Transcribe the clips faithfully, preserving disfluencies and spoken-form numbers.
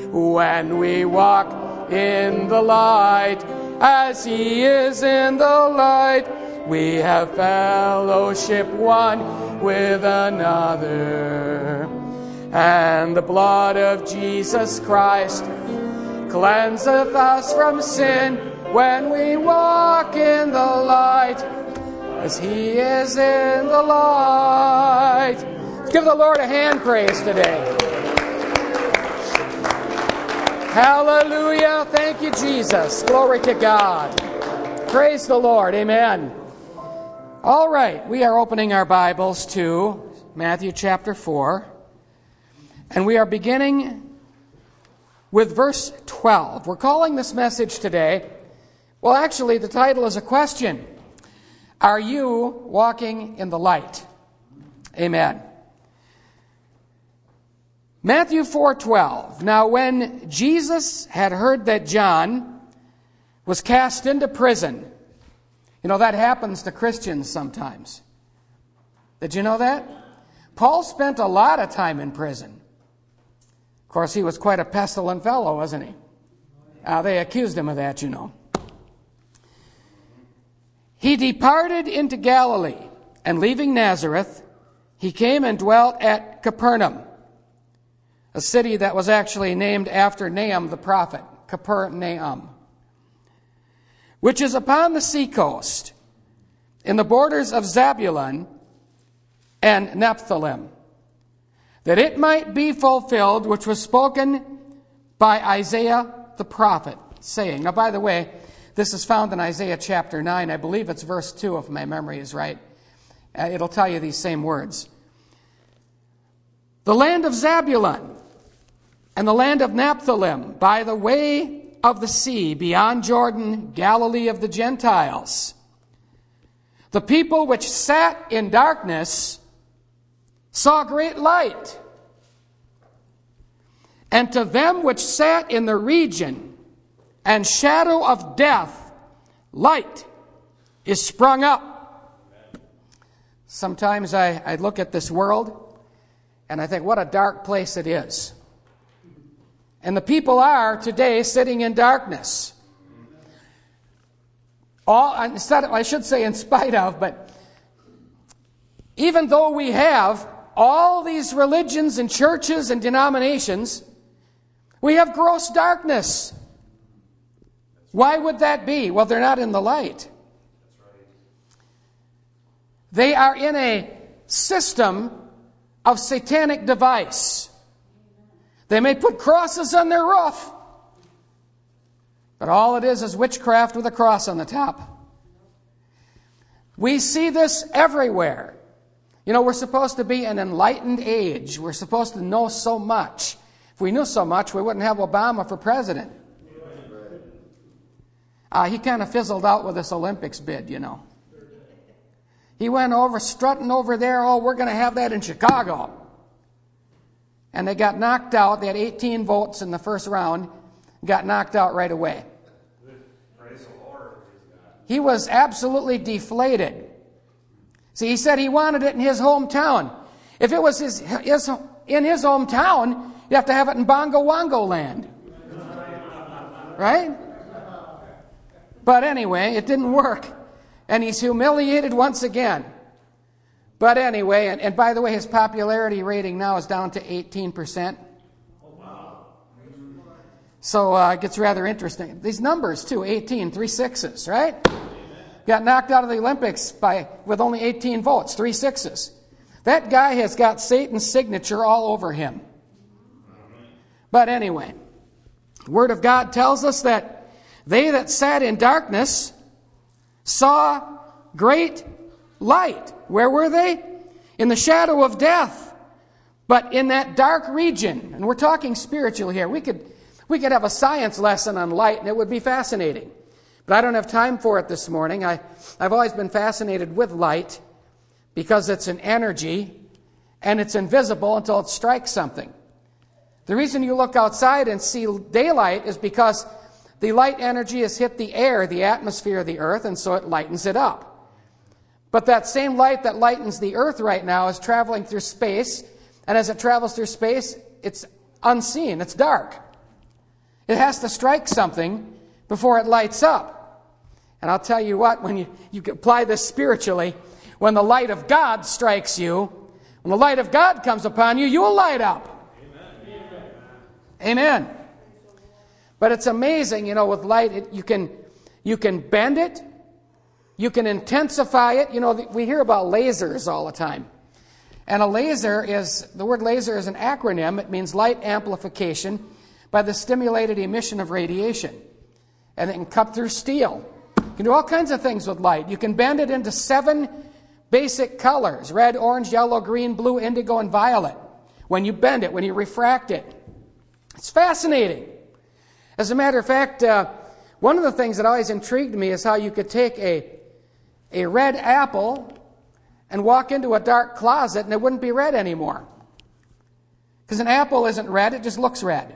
when we walk in the light, as He is in the light. We have fellowship one with another, and the blood of Jesus Christ cleanseth us from sin when we walk in the light, as He is in the light. Give the Lord a hand praise today. Hallelujah. Thank you, Jesus. Glory to God. Praise the Lord. Amen. All right. We are opening our Bibles to Matthew chapter four. And we are beginning with verse twelve. We're calling this message today, well, actually, the title is a question. Are you walking in the light? Amen. Matthew four twelve. Now when Jesus had heard that John was cast into prison, you know, that happens to Christians sometimes. Did you know that? Paul spent a lot of time in prison. Of course, he was quite a pestilent fellow, wasn't he? Uh, they accused him of that, you know. He departed into Galilee, and leaving Nazareth, he came and dwelt at Capernaum, a city that was actually named after Nahum the prophet, Capernaum, which is upon the seacoast, in the borders of Zabulon and Nephthalim, that it might be fulfilled which was spoken by Isaiah the prophet, saying. Now, by the way, this is found in Isaiah chapter nine. I believe it's verse two, if my memory is right. Uh, it'll tell you these same words. The land of Zabulon and the land of Nephthalim, by the way of the sea, beyond Jordan, Galilee of the Gentiles. The people which sat in darkness saw great light. And to them which sat in the region and shadow of death, light is sprung up. Sometimes I, I look at this world and I think, what a dark place it is. And the people are today sitting in darkness. All, instead of, I should say in spite of, but even though we have all these religions and churches and denominations, we have gross darkness. Why would that be? Well, they're not in the light. They are in a system of satanic device. They may put crosses on their roof, but all it is is witchcraft with a cross on the top. We see this everywhere. You know, we're supposed to be an enlightened age. We're supposed to know so much. If we knew so much, we wouldn't have Obama for president. Uh, he kind of fizzled out with this Olympics bid, you know. He went over, strutting over there, oh, we're going to have that in Chicago. And they got knocked out. They had eighteen votes in the first round, got knocked out right away. He was absolutely deflated. See, he said he wanted it in his hometown. If it was his, his in his hometown, you have to have it in Bongo Wongo land. Right? But anyway, it didn't work. And he's humiliated once again. But anyway, and, and by the way, his popularity rating now is down to eighteen percent. Oh, wow. So uh, it gets rather interesting. These numbers, too, eighteen, three sixes, right? Amen. Got knocked out of the Olympics by with only eighteen votes, three sixes. That guy has got Satan's signature all over him. But anyway, the Word of God tells us that they that sat in darkness saw great light. Where were they? In the shadow of death. But in that dark region, and we're talking spiritual here, we could we could have a science lesson on light and it would be fascinating. But I don't have time for it this morning. I, I've always been fascinated with light because it's an energy and it's invisible until it strikes something. The reason you look outside and see daylight is because the light energy has hit the air, the atmosphere of the earth, and so it lightens it up. But that same light that lightens the earth right now is traveling through space, and as it travels through space, it's unseen, it's dark. It has to strike something before it lights up. And I'll tell you what, when you, you apply this spiritually, when the light of God strikes you, when the light of God comes upon you, you will light up. Amen. Amen. But it's amazing, you know, with light, it, you can you can bend it, you can intensify it. You know, we hear about lasers all the time. And a laser is, the word laser is an acronym. It means light amplification by the stimulated emission of radiation. And it can cut through steel. You can do all kinds of things with light. You can bend it into seven basic colors: red, orange, yellow, green, blue, indigo, and violet. When you bend it, when you refract it. It's fascinating. As a matter of fact, uh, one of the things that always intrigued me is how you could take a, a red apple and walk into a dark closet and it wouldn't be red anymore. Because an apple isn't red, it just looks red.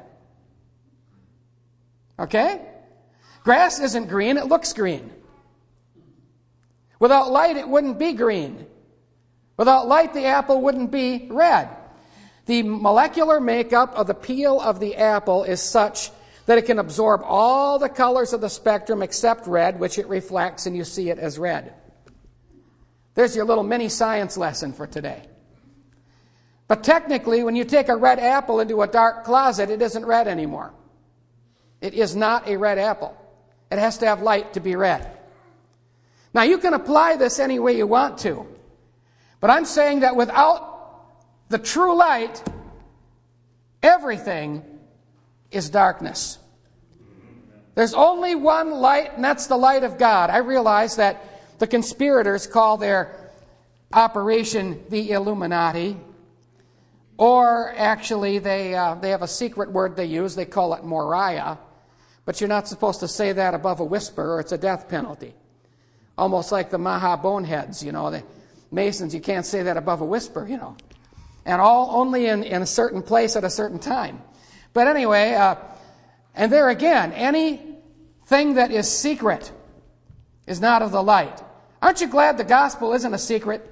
Okay? Grass isn't green, it looks green. Without light, it wouldn't be green. Without light, the apple wouldn't be red. The molecular makeup of the peel of the apple is such that it can absorb all the colors of the spectrum except red, which it reflects and you see it as red. There's your little mini science lesson for today. But technically, when you take a red apple into a dark closet, it isn't red anymore. It is not a red apple. It has to have light to be red. Now, you can apply this any way you want to. But I'm saying that without the true light, everything is darkness. There's only one light, and that's the light of God. I realize that the conspirators call their operation the Illuminati, or actually they uh, they have a secret word they use. They call it Moriah, but you're not supposed to say that above a whisper, or it's a death penalty. Almost like the Maha Boneheads, you know, the Masons. You can't say that above a whisper, you know, and all only in, in a certain place at a certain time. But anyway, uh, and there again, anything that is secret is not of the light. Aren't you glad the gospel isn't a secret?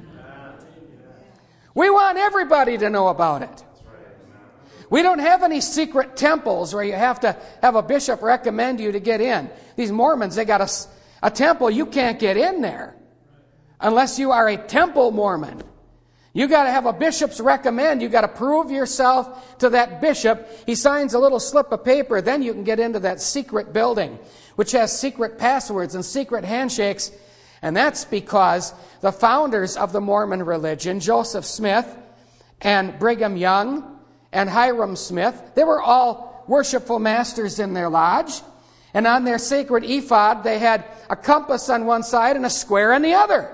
We want everybody to know about it. We don't have any secret temples where you have to have a bishop recommend you to get in. These Mormons, they got a, a temple, you can't get in there unless you are a temple Mormon. You got to have a bishop's recommend. You got to prove yourself to that bishop. He signs a little slip of paper. Then you can get into that secret building, which has secret passwords and secret handshakes. And that's because the founders of the Mormon religion, Joseph Smith and Brigham Young and Hiram Smith, they were all worshipful masters in their lodge. And on their sacred ephod, they had a compass on one side and a square on the other.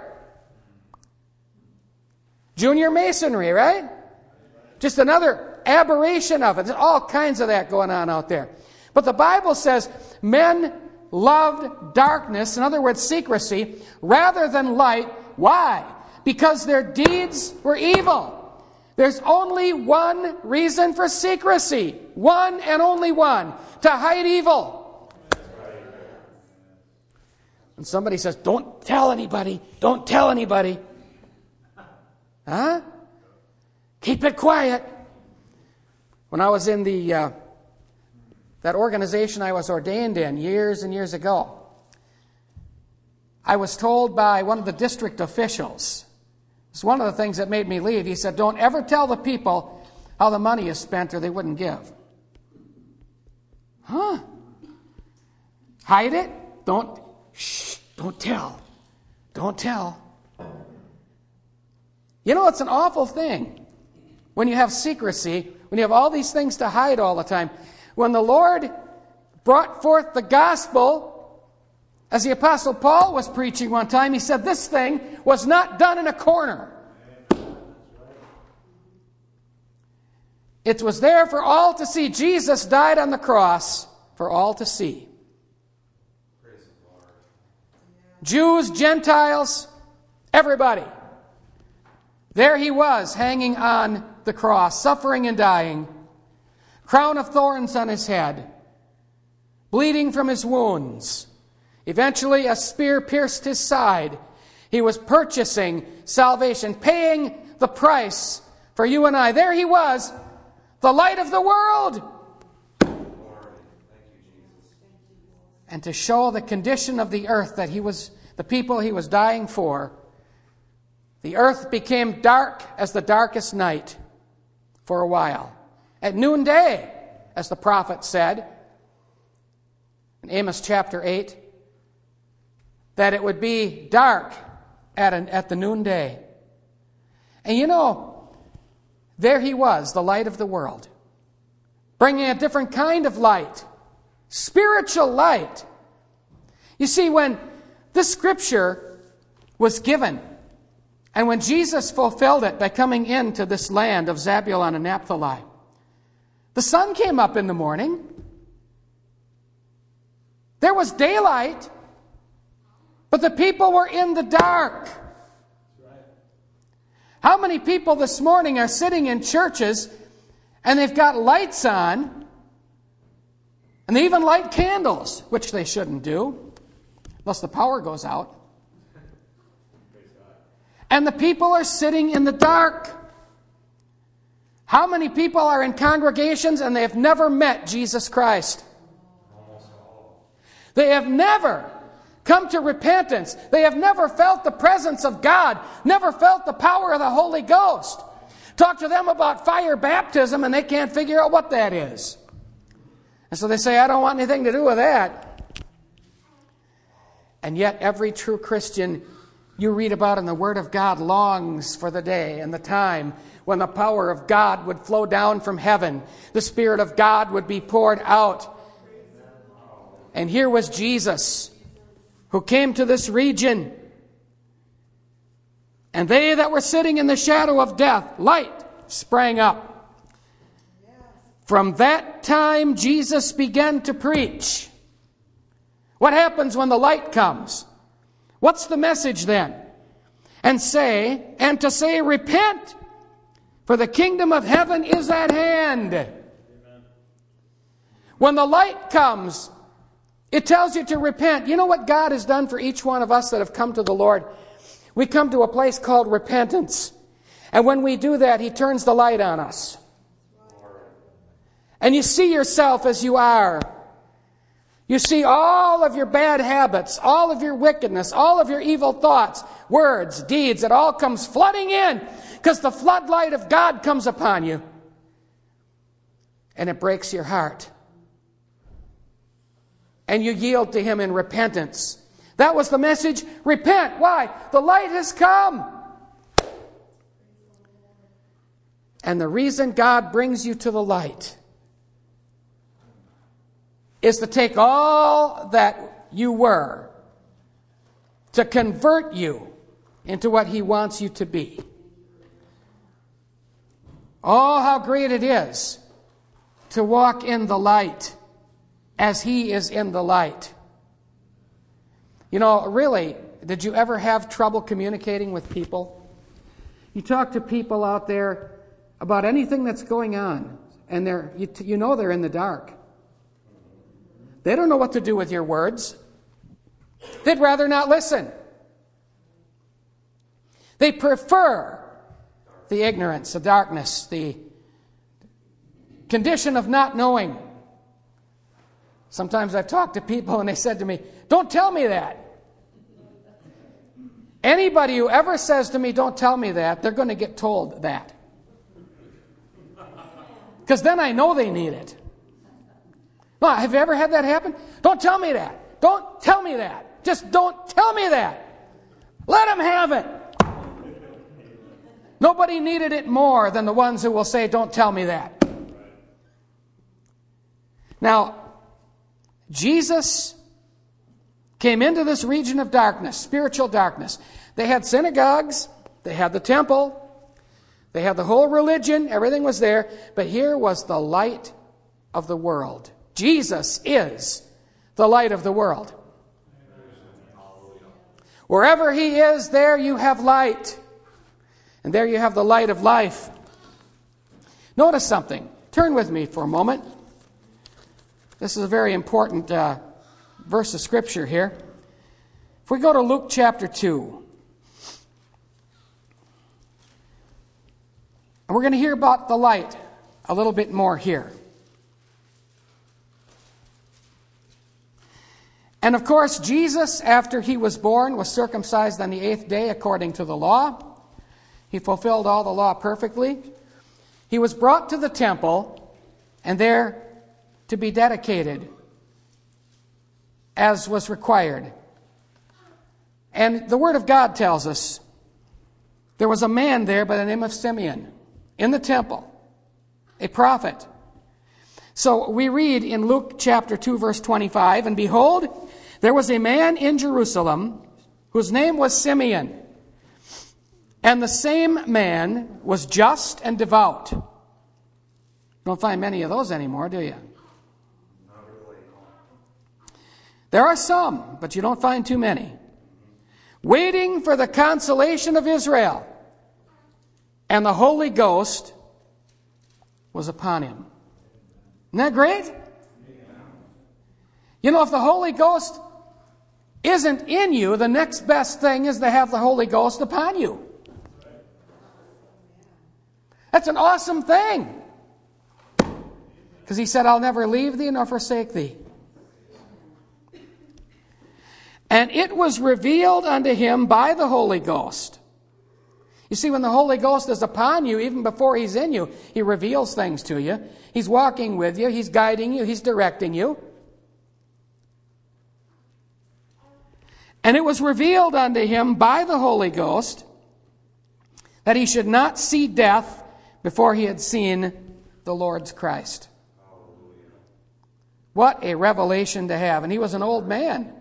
Junior Masonry, right? Just another aberration of it. There's all kinds of that going on out there. But the Bible says men loved darkness, in other words, secrecy, rather than light. Why? Because their deeds were evil. There's only one reason for secrecy. One and only one. To hide evil. When somebody says, don't tell anybody, don't tell anybody. Huh? Keep it quiet. When I was in the uh, that organization I was ordained in years and years ago, I was told by one of the district officials, it's one of the things that made me leave, he said, don't ever tell the people how the money is spent or they wouldn't give. Huh? Hide it? Don't, shh, don't tell. Don't tell. You know, it's an awful thing when you have secrecy, when you have all these things to hide all the time. When the Lord brought forth the gospel, as the Apostle Paul was preaching one time, he said this thing was not done in a corner. It was there for all to see. Jesus died on the cross for all to see. Jews, Gentiles, everybody. There he was, hanging on the cross, suffering and dying. Crown of thorns on his head. Bleeding from his wounds. Eventually, a spear pierced his side. He was purchasing salvation, paying the price for you and I. There he was, the light of the world. and to show the condition of the earth that he was, the people he was dying for, the earth became dark as the darkest night for a while. At noonday, as the prophet said in Amos chapter eight, that it would be dark at, an, at the noonday. And you know, there he was, the light of the world, bringing a different kind of light, spiritual light. You see, when this scripture was given, and when Jesus fulfilled it by coming into this land of Zebulun and Naphtali, the sun came up in the morning. There was daylight, but the people were in the dark. How many people this morning are sitting in churches and they've got lights on, and they even light candles, which they shouldn't do, unless the power goes out. And the people are sitting in the dark. How many people are in congregations and they have never met Jesus Christ? They have never come to repentance. They have never felt the presence of God, never felt the power of the Holy Ghost. Talk to them about fire baptism and they can't figure out what that is. And so they say, I don't want anything to do with that. And yet every true Christian you read about in the Word of God longs for the day and the time when the power of God would flow down from heaven. The Spirit of God would be poured out. And here was Jesus, who came to this region. And they that were sitting in the shadow of death, light sprang up. From that time, Jesus began to preach. What happens when the light comes? What's the message then? And say, and to say, repent, for the kingdom of heaven is at hand. Amen. When the light comes, it tells you to repent. You know what God has done for each one of us that have come to the Lord? We come to a place called repentance. And when we do that, He turns the light on us. And you see yourself as you are. You see all of your bad habits, all of your wickedness, all of your evil thoughts, words, deeds. It all comes flooding in because the floodlight of God comes upon you. And it breaks your heart. And you yield to Him in repentance. That was the message. Repent. Why? The light has come. And the reason God brings you to the light is to take all that you were, to convert you into what He wants you to be. Oh, how great it is to walk in the light as He is in the light. You know, really, did you ever have trouble communicating with people? You talk to people out there about anything that's going on, and they're you, you know they're in the dark. They don't know what to do with your words. They'd rather not listen. They prefer the ignorance, the darkness, the condition of not knowing. Sometimes I've talked to people and they said to me, don't tell me that. Anybody who ever says to me, don't tell me that, they're going to get told that. Because then I know they need it. Well, have you ever had that happen? Don't tell me that. Don't tell me that. Just don't tell me that. Let them have it. Nobody needed it more than the ones who will say, don't tell me that. Now, Jesus came into this region of darkness, spiritual darkness. They had synagogues, they had the temple, they had the whole religion, everything was there. But here was the light of the world. Jesus is the light of the world. Wherever He is, there you have light. And there you have the light of life. Notice something. Turn with me for a moment. This is a very important uh, verse of Scripture here. If we go to Luke chapter two, and we're going to hear about the light a little bit more here. And of course, Jesus, after he was born, was circumcised on the eighth day according to the law. He fulfilled all the law perfectly. He was brought to the temple and there to be dedicated as was required. And the Word of God tells us there was a man there by the name of Simeon in the temple, a prophet. So we read in Luke chapter two, verse twenty-five, and behold, there was a man in Jerusalem whose name was Simeon. And the same man was just and devout. Don't find many of those anymore, do you? Not really. There are some, but you don't find too many. Waiting for the consolation of Israel. And the Holy Ghost was upon him. Isn't that great? You know, if the Holy Ghost isn't in you, the next best thing is to have the Holy Ghost upon you. That's an awesome thing. Because he said, I'll never leave thee nor forsake thee. And it was revealed unto him by the Holy Ghost. You see, when the Holy Ghost is upon you, even before he's in you, he reveals things to you. He's walking with you. He's guiding you. He's directing you. And it was revealed unto him by the Holy Ghost that he should not see death before he had seen the Lord's Christ. What a revelation to have. And he was an old man.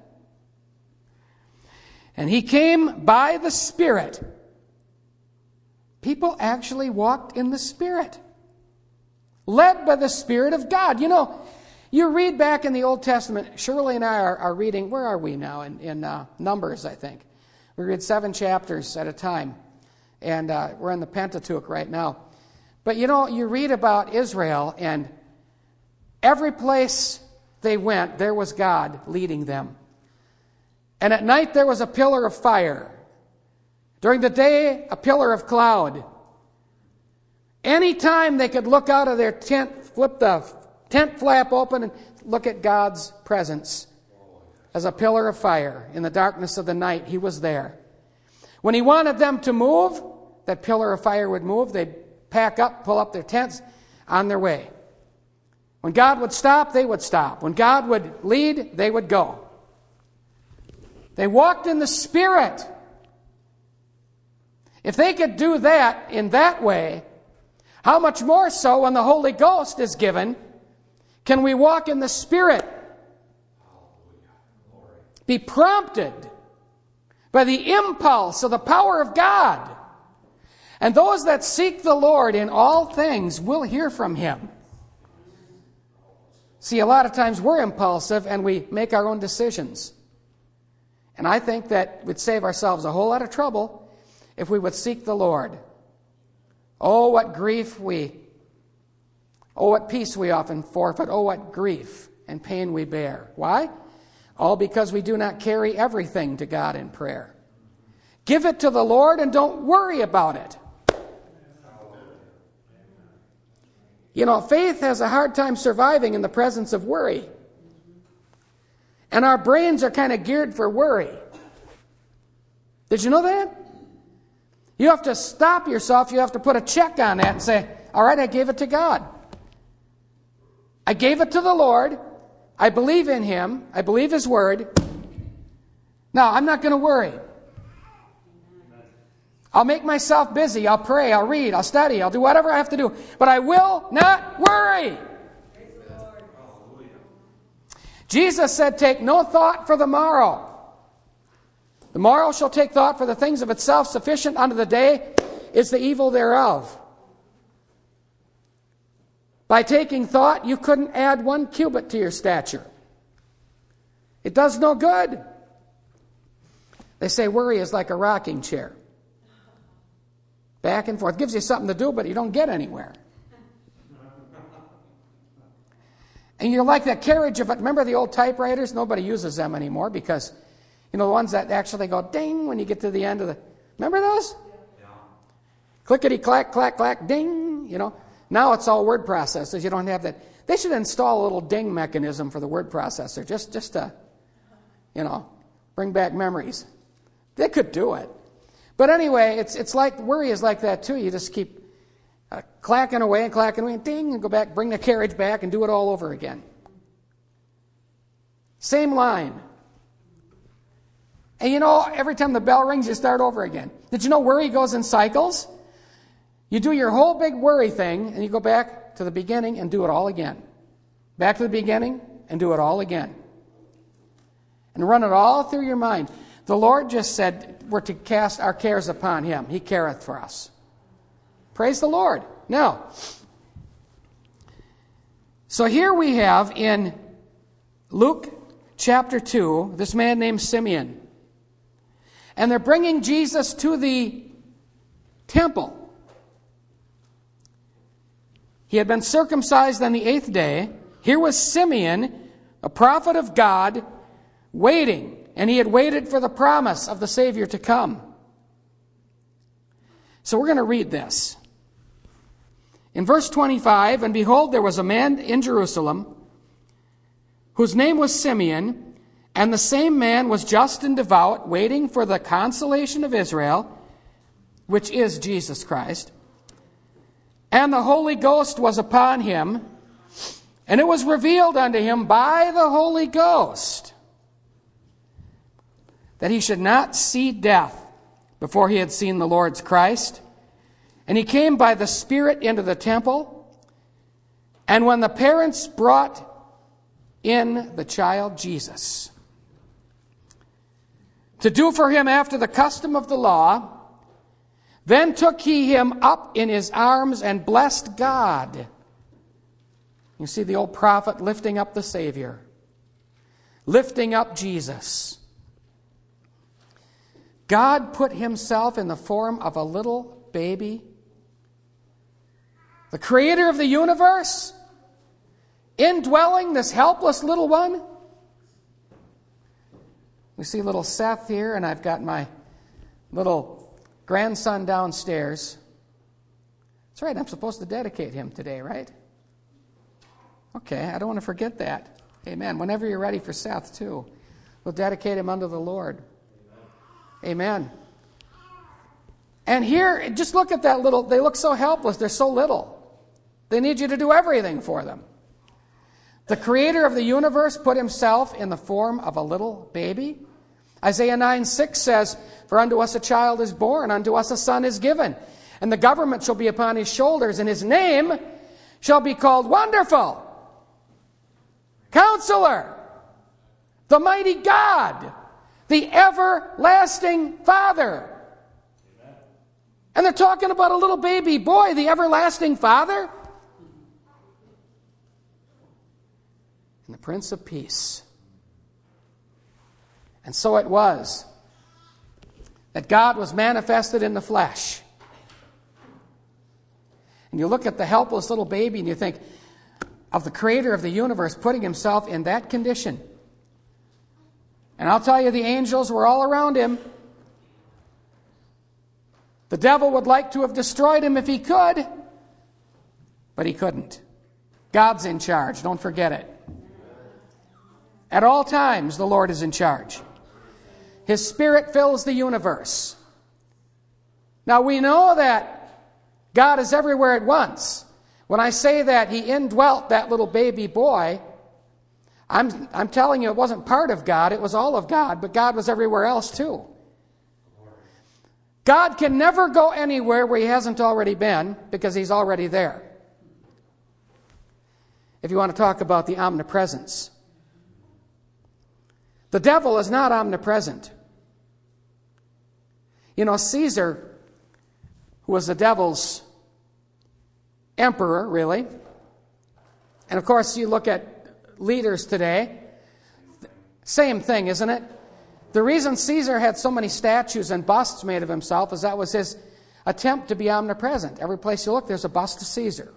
And he came by the Spirit. People actually walked in the Spirit. Led by the Spirit of God. You know, you read back in the Old Testament, Shirley and I are, are reading, where are we now? In, in uh, Numbers, I think. We read seven chapters at a time. And uh, we're in the Pentateuch right now. But you know, you read about Israel, and every place they went, there was God leading them. And at night there was a pillar of fire. During the day, a pillar of cloud. Anytime they could look out of their tent, flip the tent flap open and look at God's presence as a pillar of fire. In the darkness of the night, he was there. When he wanted them to move, that pillar of fire would move. They'd pack up, pull up their tents, on their way. When God would stop, they would stop. When God would lead, they would go. They walked in the Spirit. If they could do that in that way, how much more so when the Holy Ghost is given, can we walk in the Spirit? Be prompted by the impulse of the power of God. And those that seek the Lord in all things will hear from Him. See, a lot of times we're impulsive and we make our own decisions. And I think that we'd save ourselves a whole lot of trouble if we would seek the Lord. Oh, what grief we, oh, what peace we often forfeit. Oh, what grief and pain we bear. Why? All because we do not carry everything to God in prayer. Give it to the Lord and don't worry about it. You know, faith has a hard time surviving in the presence of worry. And our brains are kind of geared for worry. Did you know that? You have to stop yourself. You have to put a check on that and say, all right, I gave it to God. I gave it to the Lord. I believe in Him. I believe His Word. Now, I'm not going to worry. I'll make myself busy. I'll pray. I'll read. I'll study. I'll do whatever I have to do. But I will not worry. Jesus said, take no thought for the morrow. The morrow shall take thought for the things of itself. Sufficient unto the day is the evil thereof. By taking thought, you couldn't add one cubit to your stature. It does no good. They say worry is like a rocking chair. Back and forth. Gives you something to do, but you don't get anywhere. And you're like that carriage of it. Remember the old typewriters? Nobody uses them anymore because, you know, the ones that actually go ding when you get to the end of the... Remember those? Yeah. Clickety-clack, clack, clack, ding. You know, now it's all word processors. You don't have that. They should install a little ding mechanism for the word processor. Just, just to, you know, bring back memories. They could do it. But anyway, it's it's like, worry is like that too. You just keep uh, clacking away and clacking away and ding, and go back, bring the carriage back and do it all over again. Same line. And you know, every time the bell rings, you start over again. Did you know worry goes in cycles? You do your whole big worry thing, and you go back to the beginning and do it all again. Back to the beginning and do it all again. And run it all through your mind. The Lord just said we're to cast our cares upon Him. He careth for us. Praise the Lord. Now, so here we have in Luke chapter two, this man named Simeon. And they're bringing Jesus to the temple. He had been circumcised on the eighth day. Here was Simeon, a prophet of God, waiting. And he had waited for the promise of the Savior to come. So we're going to read this. In verse twenty-five, and behold, there was a man in Jerusalem whose name was Simeon, and the same man was just and devout, waiting for the consolation of Israel, which is Jesus Christ. And the Holy Ghost was upon him, and it was revealed unto him by the Holy Ghost that he should not see death before he had seen the Lord's Christ. And he came by the Spirit into the temple. And when the parents brought in the child Jesus to do for him after the custom of the law, then took he him up in his arms and blessed God. You see the old prophet lifting up the Savior, lifting up Jesus. God put Himself in the form of a little baby, the creator of the universe, indwelling this helpless little one. We see little Seth here, and I've got my little grandson downstairs. That's right, I'm supposed to dedicate him today, right? Okay, I don't want to forget that. Amen. Whenever you're ready for Seth, too, we'll dedicate him unto the Lord. Amen. And here, just look at that little, they look so helpless, they're so little. They need you to do everything for them. The creator of the universe put Himself in the form of a little baby. Isaiah nine six says, for unto us a child is born, unto us a son is given, and the government shall be upon His shoulders, and His name shall be called Wonderful, Counselor, the Mighty God, the Everlasting Father. Amen. And they're talking about a little baby boy, the Everlasting Father, and the Prince of Peace. And so it was that God was manifested in the flesh. And you look at the helpless little baby and you think of the creator of the universe putting Himself in that condition. And I'll tell you, the angels were all around Him. The devil would like to have destroyed Him if he could, but he couldn't. God's in charge, don't forget it. At all times, the Lord is in charge. His Spirit fills the universe. Now, we know that God is everywhere at once. When I say that He indwelt that little baby boy, I'm, I'm telling you it wasn't part of God, it was all of God, but God was everywhere else too. God can never go anywhere where He hasn't already been, because He's already there. If you want to talk about the omnipresence. The devil is not omnipresent. You know, Caesar, who was the devil's emperor, really, and of course you look at leaders today, same thing, isn't it? The reason Caesar had so many statues and busts made of himself is that was his attempt to be omnipresent. Every place you look, there's a bust of Caesar.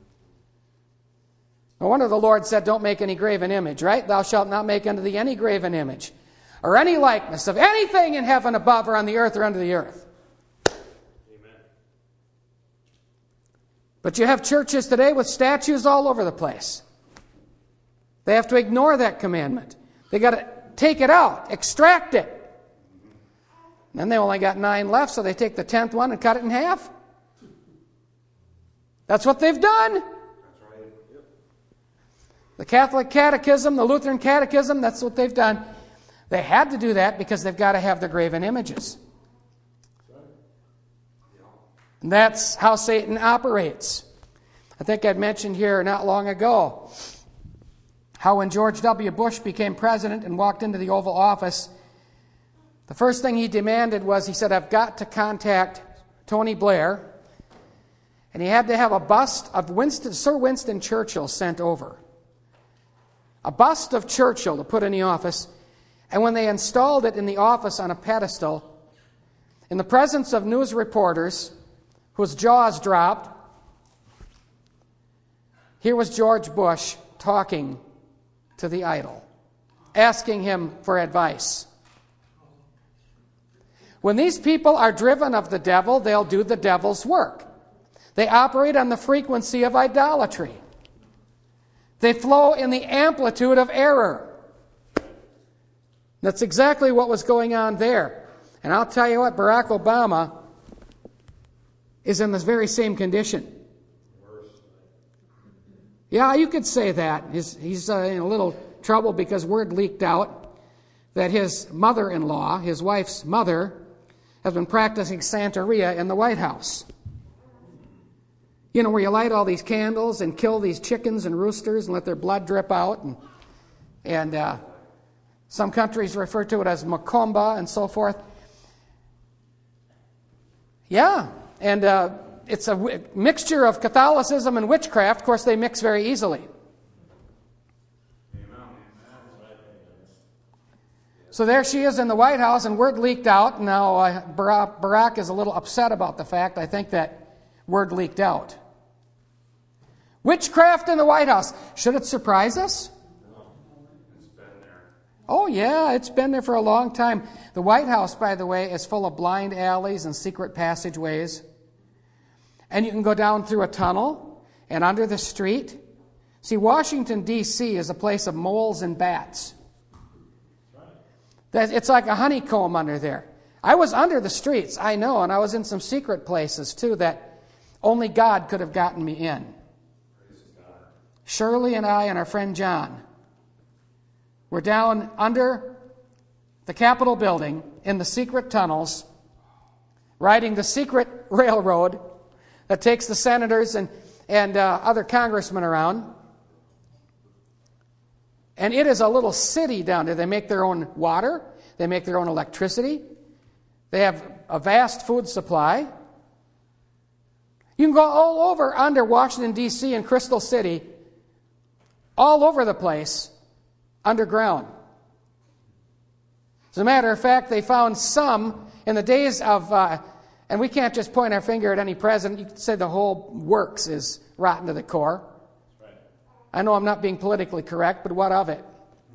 No wonder the Lord said, don't make any graven image, right? Thou shalt not make unto thee any graven image, or any likeness of anything in heaven above, or on the earth, or under the earth. Amen. But you have churches today with statues all over the place. They have to ignore that commandment. They got to take it out, extract it. And then they only got nine left, so they take the tenth one and cut it in half. That's what they've done. That's right. Yep. The Catholic Catechism, the Lutheran Catechism, that's what they've done. They had to do that because they've got to have the graven images. And that's how Satan operates. I think I'd mentioned here not long ago how when George W. Bush became president and walked into the Oval Office, the first thing he demanded was, he said, I've got to contact Tony Blair, and he had to have a bust of Winston, Sir Winston Churchill sent over. A bust of Churchill to put in the office, and when they installed it in the office on a pedestal, in the presence of news reporters whose jaws dropped, here was George Bush talking to the idol, asking him for advice. When these people are driven of the devil, they'll do the devil's work. They operate on the frequency of idolatry. They flow in the amplitude of error. That's exactly what was going on there. And I'll tell you what, Barack Obama is in this very same condition. Yeah, you could say that. He's, he's uh, in a little trouble because word leaked out that his mother-in-law, his wife's mother, has been practicing Santeria in the White House. You know, where you light all these candles and kill these chickens and roosters and let their blood drip out. And, and uh, some countries refer to it as Macumba and so forth. Yeah, and uh, it's a w- mixture of Catholicism and witchcraft. Of course, they mix very easily. So there she is in the White House, and word leaked out. Now, uh, Barack, Barack is a little upset about the fact. I think that word leaked out. Witchcraft in the White House. Should it surprise us? No. It's been there. Oh, yeah, it's been there for a long time. The White House, by the way, is full of blind alleys and secret passageways. And you can go down through a tunnel and under the street. See, Washington, D C is a place of moles and bats. It's like a honeycomb under there. I was under the streets, I know, and I was in some secret places, too, that only God could have gotten me in. Shirley and I and our friend John were down under the Capitol building in the secret tunnels, riding the secret railroad that takes the senators and, and uh, other congressmen around. And it is a little city down there. They make their own water. They make their own electricity. They have a vast food supply. You can go all over under Washington, D C and Crystal City, all over the place, underground. As a matter of fact, they found some in the days of, uh, and we can't just point our finger at any president. You could say the whole works is rotten to the core. I know I'm not being politically correct, but what of it?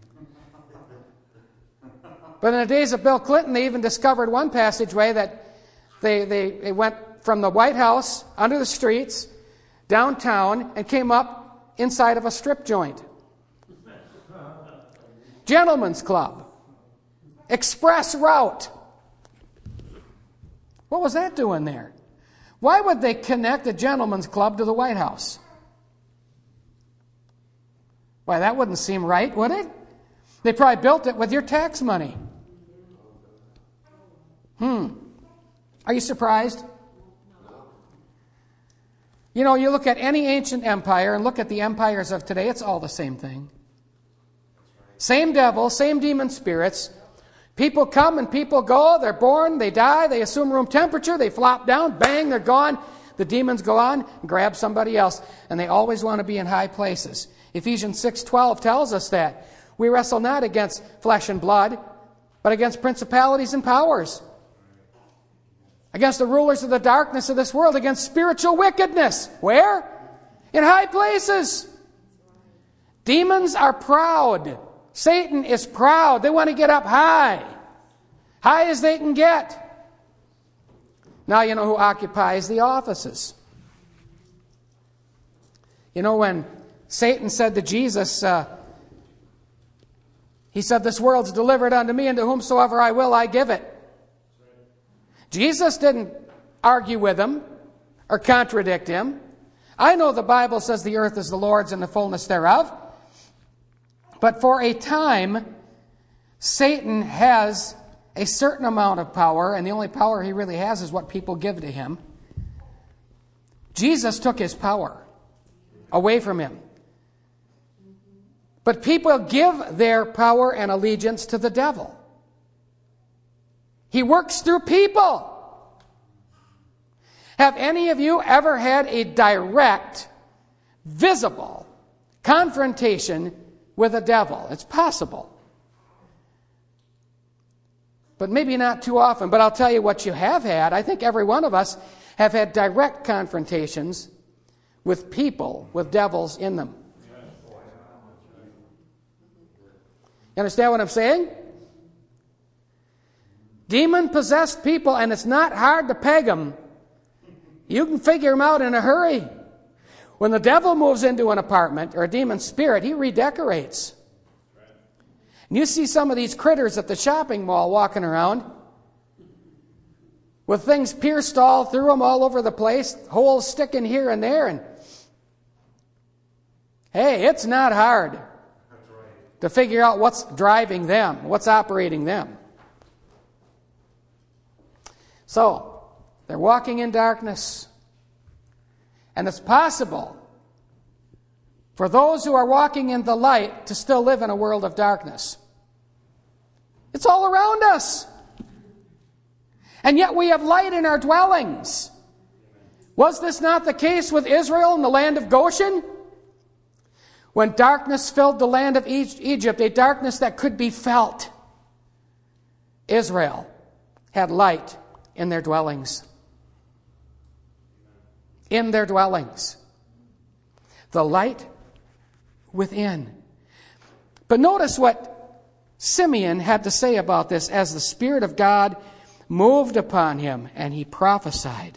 But in the days of Bill Clinton, they even discovered one passageway that they, they, they went from the White House, under the streets, downtown, and came up inside of a strip joint. Gentlemen's Club. Express route. What was that doing there? Why would they connect a gentlemen's club to the White House? Why, that wouldn't seem right, would it? They probably built it with your tax money. Hmm. Are you surprised? You know, you look at any ancient empire and look at the empires of today, it's all the same thing. Same devil, same demon spirits. People come and people go. They're born, they die, they assume room temperature, they flop down, bang, they're gone. The demons go on and grab somebody else, and they always want to be in high places. Ephesians six twelve tells us that. We wrestle not against flesh and blood, but against principalities and powers, against the rulers of the darkness of this world, against spiritual wickedness. Where? In high places. Demons are proud. Satan is proud. They want to get up high. High as they can get. Now you know who occupies the offices. You know when Satan said to Jesus, uh, He said, this world's delivered unto me, and to whomsoever I will, I give it. Jesus didn't argue with him or contradict him. I know the Bible says the earth is the Lord's and the fullness thereof. But for a time, Satan has a certain amount of power, and the only power he really has is what people give to him. Jesus took his power away from him. But people give their power and allegiance to the devil. He works through people. Have any of you ever had a direct, visible confrontation with a devil? It's possible. But maybe not too often. But I'll tell you what you have had. I think every one of us have had direct confrontations with people with devils in them. You understand what I'm saying? Demon-possessed people, and it's not hard to peg them. You can figure them out in a hurry. When the devil moves into an apartment, or a demon spirit, he redecorates. And you see some of these critters at the shopping mall walking around with things pierced all through them all over the place, holes sticking here and there. And hey, it's not hard to figure out what's driving them, what's operating them. So, they're walking in darkness. And it's possible for those who are walking in the light to still live in a world of darkness. It's all around us. And yet we have light in our dwellings. Was this not the case with Israel in the land of Goshen? When darkness filled the land of Egypt, a darkness that could be felt, Israel had light in their dwellings. In their dwellings. The light within. But notice what Simeon had to say about this as the Spirit of God moved upon him and he prophesied.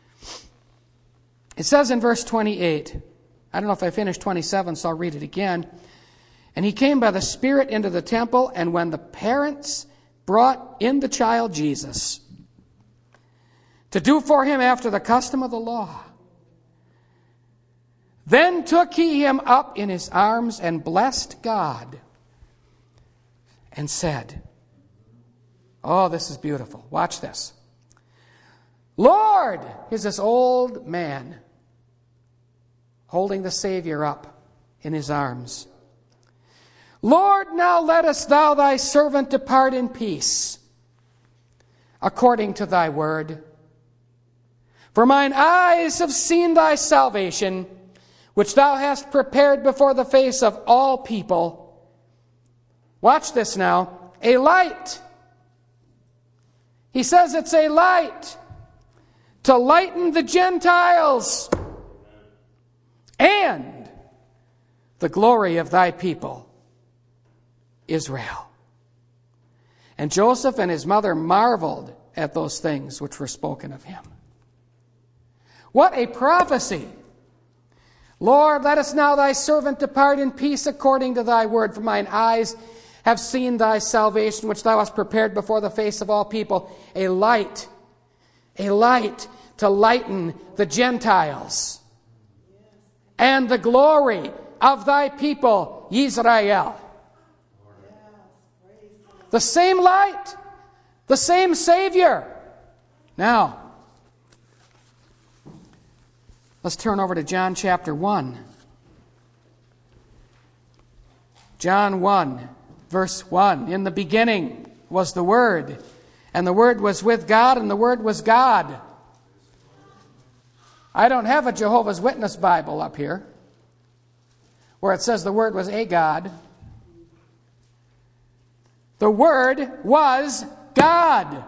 It says in verse twenty-eight, I don't know if I finished twenty-seven, so I'll read it again. And he came by the Spirit into the temple, and when the parents brought in the child Jesus to do for him after the custom of the law, then took he him up in his arms and blessed God and said, oh, this is beautiful. Watch this. Lord, here's this old man holding the Savior up in his arms. Lord, now lettest thou thy servant depart in peace, according to thy word. For mine eyes have seen thy salvation, which thou hast prepared before the face of all people. Watch this now. A light. He says it's a light to lighten the Gentiles and the glory of thy people, Israel. And Joseph and his mother marveled at those things which were spoken of him. What a prophecy! Lord, let us now thy servant depart in peace according to thy word, for mine eyes have seen thy salvation, which thou hast prepared before the face of all people, a light, a light to lighten the Gentiles, and the glory of thy people, Israel. The same light, the same Savior. Now, let's turn over to John chapter one. John one, verse one. In the beginning was the Word, and the Word was with God, and the Word was God. I don't have a Jehovah's Witness Bible up here where it says the Word was a God. The Word was God.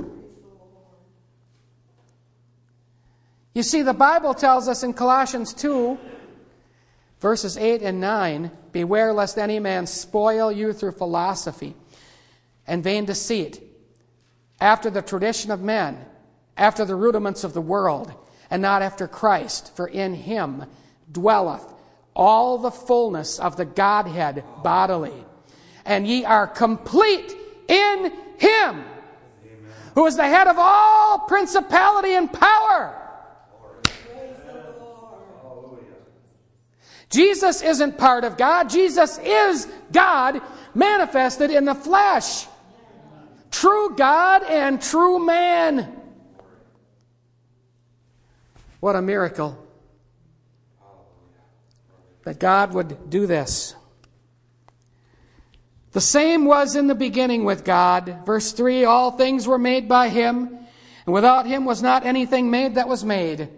You see, the Bible tells us in Colossians two, verses eight and nine, beware lest any man spoil you through philosophy and vain deceit, after the tradition of men, after the rudiments of the world, and not after Christ. For in him dwelleth all the fullness of the Godhead bodily. and ye are complete in him, who is the head of all principality and power. Jesus isn't part of God. Jesus is God manifested in the flesh. True God and true man. What a miracle that God would do this. The same was in the beginning with God. Verse three, all things were made by him, and without him was not anything made that was made.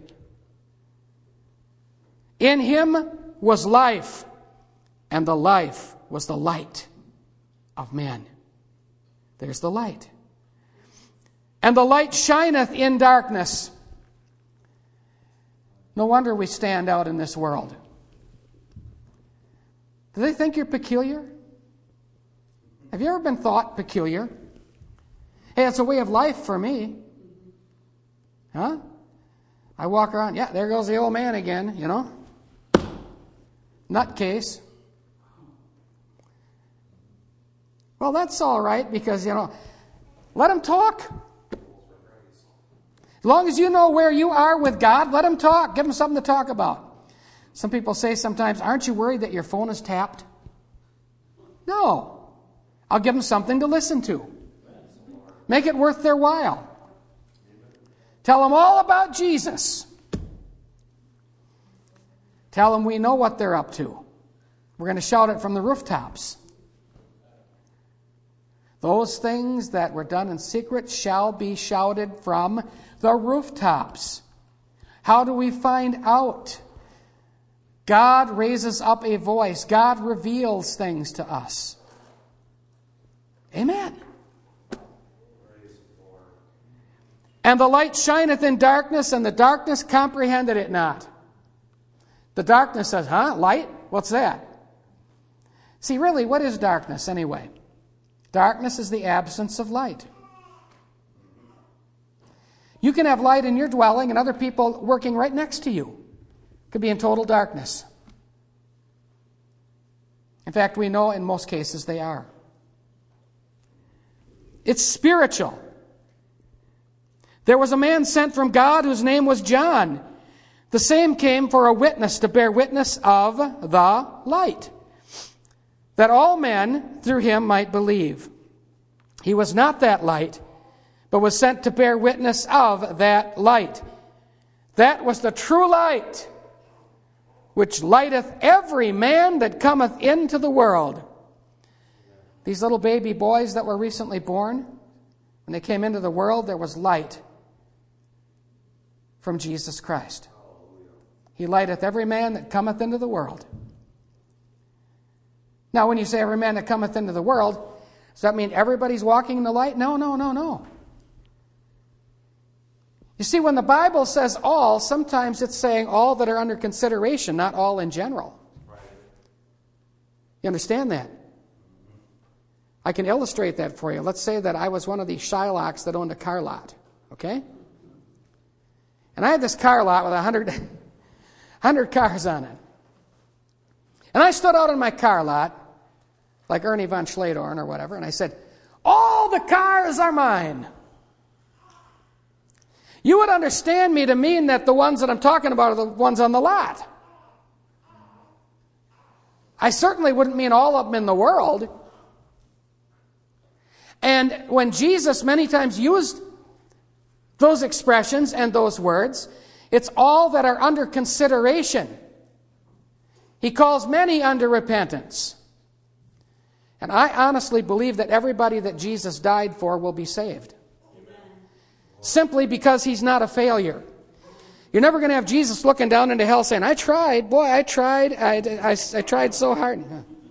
In him was life, and the life was the light of men. There's the light. And the light shineth in darkness. No wonder we stand out in this world. Do they think you're peculiar? Have you ever been thought peculiar? Hey, it's a way of life for me. Huh? I walk around, yeah, there goes the old man again, you know. Nutcase. Well, that's all right because, you know, let him talk. As long as you know where you are with God, let him talk. Give him something to talk about. Some people say sometimes, aren't you worried that your phone is tapped? No. I'll give them something to listen to. Make it worth their while. Tell them all about Jesus. Tell them we know what they're up to. We're going to shout it from the rooftops. Those things that were done in secret shall be shouted from the rooftops. How do we find out? God raises up a voice. God reveals things to us. Amen. And the light shineth in darkness, and the darkness comprehended it not. The darkness says, huh? Light? What's that? See, really, what is darkness anyway? Darkness is the absence of light. You can have light in your dwelling and other people working right next to you. Could be in total darkness. In fact, we know in most cases they are. It's spiritual. There was a man sent from God whose name was John. The same came for a witness, to bear witness of the light, that all men through him might believe. He was not that light, but was sent to bear witness of that light. That was the true light, which lighteth every man that cometh into the world. These little baby boys that were recently born, when they came into the world, there was light from Jesus Christ. He lighteth every man that cometh into the world. Now, when you say every man that cometh into the world, does that mean everybody's walking in the light? No, no, no, no. You see, when the Bible says all, sometimes it's saying all that are under consideration, not all in general. You understand that? I can illustrate that for you. Let's say that I was one of these Shylocks that owned a car lot, okay? And I had this car lot with a hundred, hundred cars on it. And I stood out in my car lot, like Ernie von Schledorn or whatever, and I said, all the cars are mine. You would understand me to mean that the ones that I'm talking about are the ones on the lot. I certainly wouldn't mean all of them in the world. And when Jesus many times used those expressions and those words, it's all that are under consideration. He calls many under repentance. And I honestly believe that everybody that Jesus died for will be saved. Simply because he's not a failure. You're never going to have Jesus looking down into hell saying, I tried, boy, I tried, I, I, I tried so hard.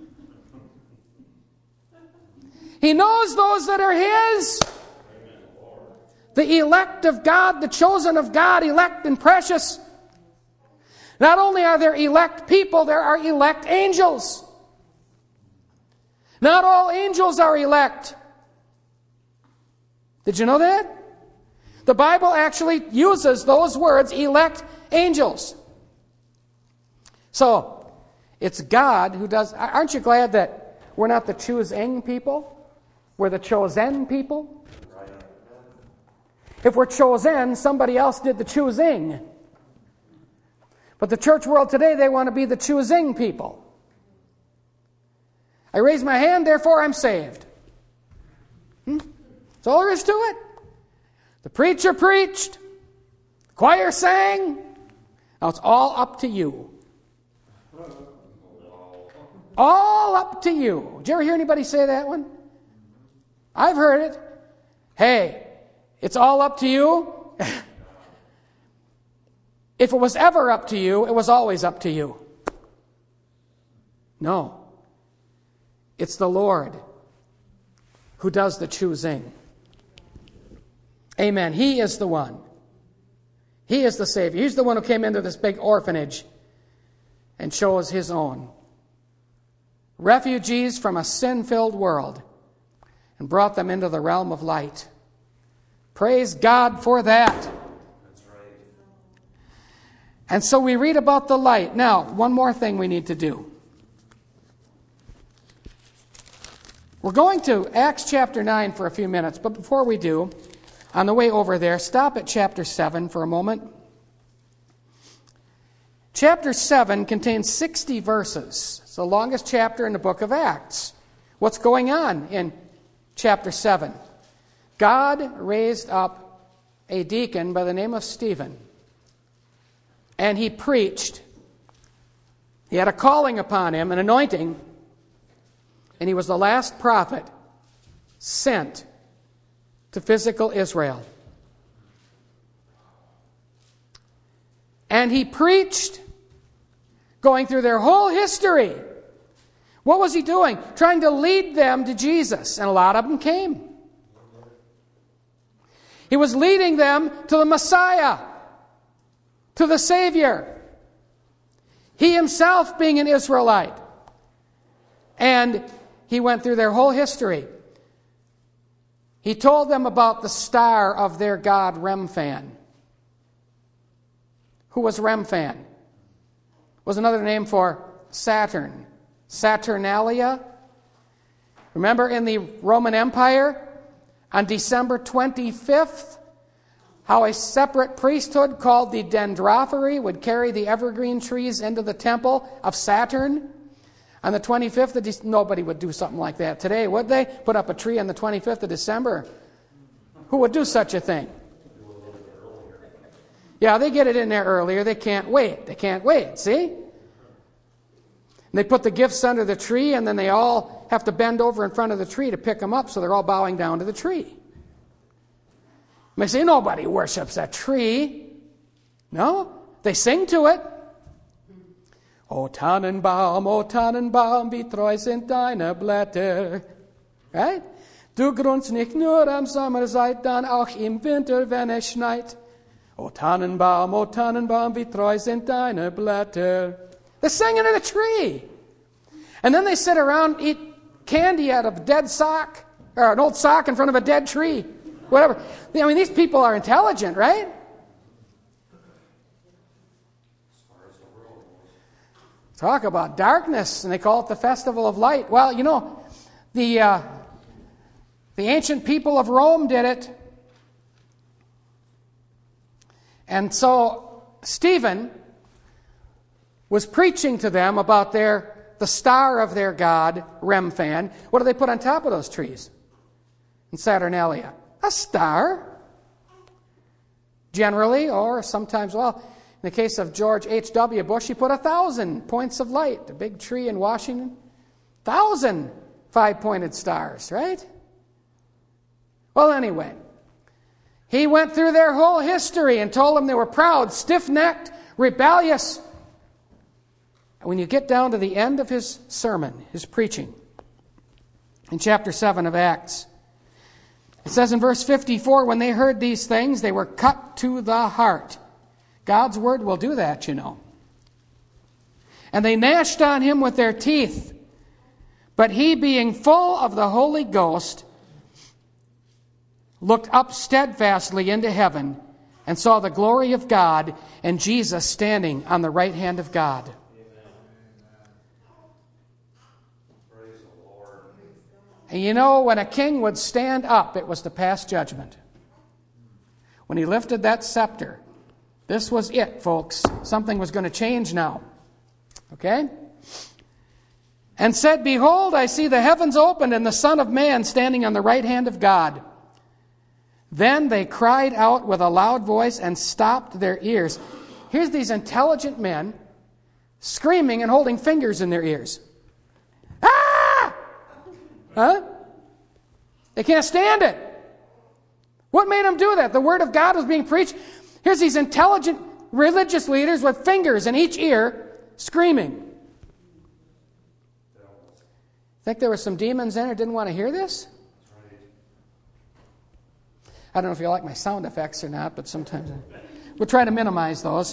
He knows those that are his. The elect of God, the chosen of God, elect and precious. Not only are there elect people, there are elect angels. Not all angels are elect. Did you know that? The Bible actually uses those words, elect angels. So, it's God who does. Aren't you glad that We're not the choosing people. We're the chosen people. If we're chosen, somebody else did the choosing. But the church world today, they want to be the choosing people. I raise my hand, therefore I'm saved. Hmm? That's all there is to it. The preacher preached. The choir sang. Now it's all up to you. All up to you. Did you ever hear anybody say that one? I've heard it. Hey, it's all up to you. If it was ever up to you, it was always up to you. No. It's the Lord who does the choosing. Amen. He is the one. He is the Savior. He's the one who came into this big orphanage and chose His own refugees from a sin-filled world and brought them into the realm of light. Praise God for that. That's right. And so we read about the light. Now, one more thing we need to do. We're going to Acts chapter nine for a few minutes, but before we do, on the way over there, stop at chapter seven for a moment. Chapter seven contains sixty verses. It's the longest chapter in the book of Acts. What's going on in chapter seven? God raised up a deacon by the name of Stephen, and he preached. He had a calling upon him, an anointing, and he was the last prophet sent to physical Israel. And he preached, going through their whole history. What was he doing? Trying to lead them to Jesus, and a lot of them came. He was leading them to the Messiah, to the Savior. He himself being an Israelite. And he went through their whole history. He told them about the star of their god, Remphan. Who was Remphan? Was another name for Saturn. Saturnalia. Remember in the Roman Empire, on December twenty-fifth, how a separate priesthood called the Dendrophori would carry the evergreen trees into the temple of Saturn? On the twenty-fifth of December, nobody would do something like that today, would they? Put up a tree on the twenty-fifth of December. Who would do such a thing? Yeah, they get it in there earlier. They can't wait. They can't wait, see? And they put the gifts under the tree, and then they all have to bend over in front of the tree to pick them up, so they're all bowing down to the tree. You may say, nobody worships that tree. No, they sing to it. O Tannenbaum, O Tannenbaum, wie treu sind deine Blätter. Right? Du grunzt nicht nur am Sommer, seid dann auch im Winter, wenn es schneit. O Tannenbaum, O Tannenbaum, wie treu sind deine Blätter. They're singing to the tree. And then they sit around and eat candy out of a dead sock, or an old sock in front of a dead tree. Whatever. I mean, these people are intelligent, right? Talk about darkness, and they call it the Festival of Light. Well, you know, the uh, the ancient people of Rome did it. And so Stephen was preaching to them about their the star of their god, Remphan. What do they put on top of those trees in Saturnalia? A star. Generally, or sometimes, well, in the case of George H W Bush, he put a thousand points of light. The big tree in Washington. Thousand five-pointed stars, right? Well, anyway, he went through their whole history and told them they were proud, stiff-necked, rebellious. When you get down to the end of his sermon, his preaching, in chapter seven of Acts, it says in verse fifty-four, when they heard these things, they were cut to the heart. God's word will do that, you know. And they gnashed on him with their teeth. But he, being full of the Holy Ghost, looked up steadfastly into heaven and saw the glory of God and Jesus standing on the right hand of God. Praise the Lord. And you know, when a king would stand up, it was to pass judgment. When he lifted that scepter, this was it, folks. Something was going to change now. Okay? And said, Behold, I see the heavens opened and the Son of Man standing on the right hand of God. Then they cried out with a loud voice and stopped their ears. Here's these intelligent men screaming and holding fingers in their ears. Ah! Huh? They can't stand it. What made them do that? The Word of God was being preached. Here's these intelligent religious leaders with fingers in each ear screaming. Think there were some demons in there who didn't want to hear this? I don't know if you like my sound effects or not, but sometimes I, we'll try to minimize those.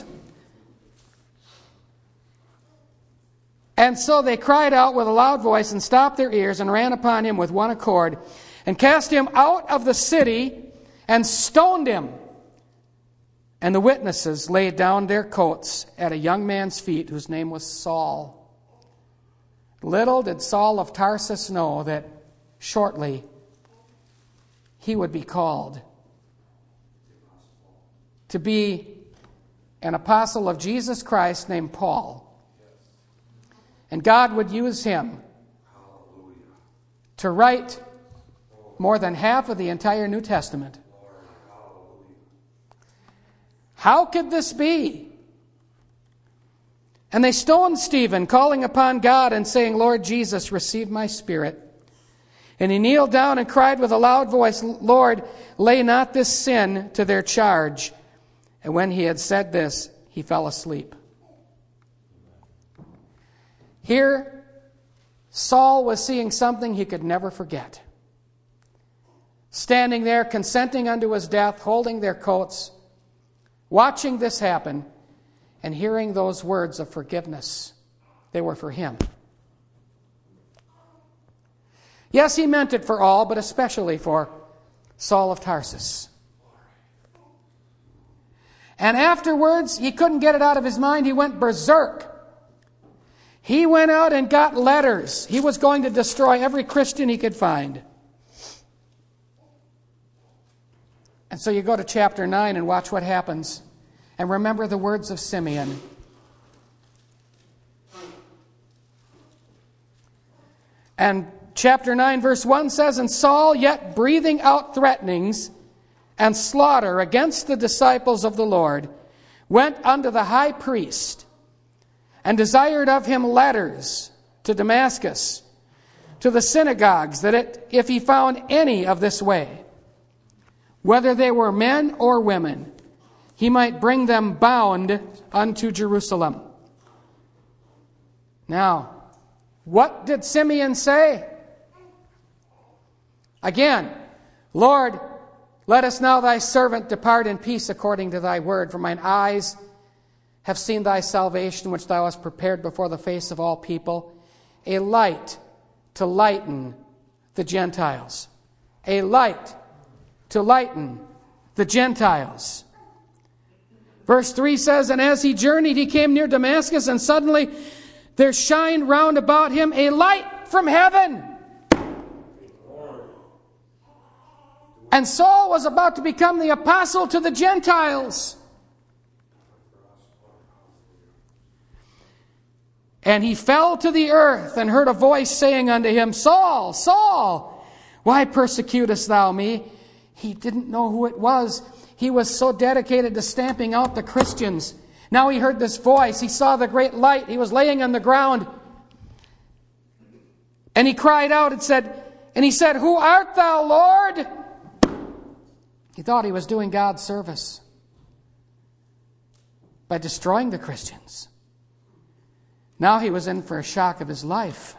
And so they cried out with a loud voice and stopped their ears and ran upon him with one accord and cast him out of the city and stoned him. And the witnesses laid down their coats at a young man's feet whose name was Saul. Little did Saul of Tarsus know that shortly he would be called to be an apostle of Jesus Christ named Paul. And God would use him to write more than half of the entire New Testament. How could this be? And they stoned Stephen, calling upon God and saying, Lord Jesus, receive my spirit. And he kneeled down and cried with a loud voice, Lord, lay not this sin to their charge. And when he had said this, he fell asleep. Here, Saul was seeing something he could never forget. Standing there, consenting unto his death, holding their coats, watching this happen, and hearing those words of forgiveness. They were for him. Yes, he meant it for all, but especially for Saul of Tarsus. And afterwards, he couldn't get it out of his mind. He went berserk. He went out and got letters. He was going to destroy every Christian he could find. And so you go to chapter nine and watch what happens. And remember the words of Simeon. And chapter nine, verse one says, And Saul, yet breathing out threatenings and slaughter against the disciples of the Lord, went unto the high priest and desired of him letters to Damascus, to the synagogues, that it, if he found any of this way, whether they were men or women, he might bring them bound unto Jerusalem. Now, what did Simeon say? Again, Lord, let us now thy servant depart in peace according to thy word, for mine eyes have seen thy salvation, which thou hast prepared before the face of all people, a light to lighten the Gentiles. A light to lighten the Gentiles. Verse three says, And as he journeyed, he came near Damascus, and suddenly there shined round about him a light from heaven. And Saul was about to become the apostle to the Gentiles. And he fell to the earth and heard a voice saying unto him, Saul, Saul, why persecutest thou me? He didn't know who it was. He was so dedicated to stamping out the Christians. Now he heard this voice. He saw the great light. He was laying on the ground. And he cried out and said, and he said, Who art thou, Lord? He thought he was doing God's service by destroying the Christians. Now he was in for a shock of his life.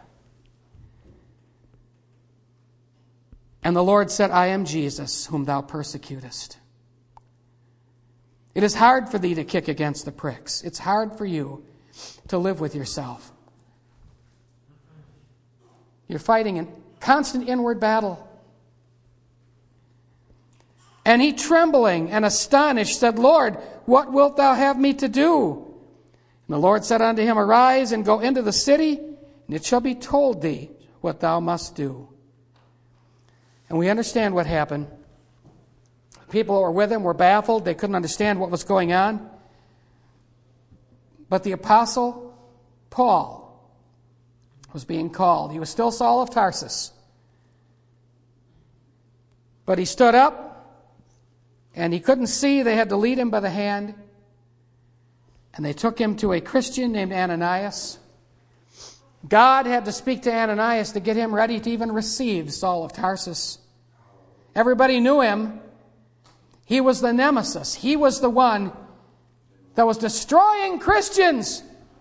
And the Lord said, I am Jesus, whom thou persecutest. It is hard for thee to kick against the pricks. It's hard for you to live with yourself. You're fighting a constant inward battle. And he, trembling and astonished, said, Lord, what wilt thou have me to do? And the Lord said unto him, Arise and go into the city, and it shall be told thee what thou must do. And we understand what happened. People who were with him were baffled. They couldn't understand what was going on. But the apostle Paul was being called. He was still Saul of Tarsus. But he stood up, and he couldn't see. They had to lead him by the hand. And they took him to a Christian named Ananias. God had to speak to Ananias to get him ready to even receive Saul of Tarsus. Everybody knew him. He was the nemesis. He was the one that was destroying Christians.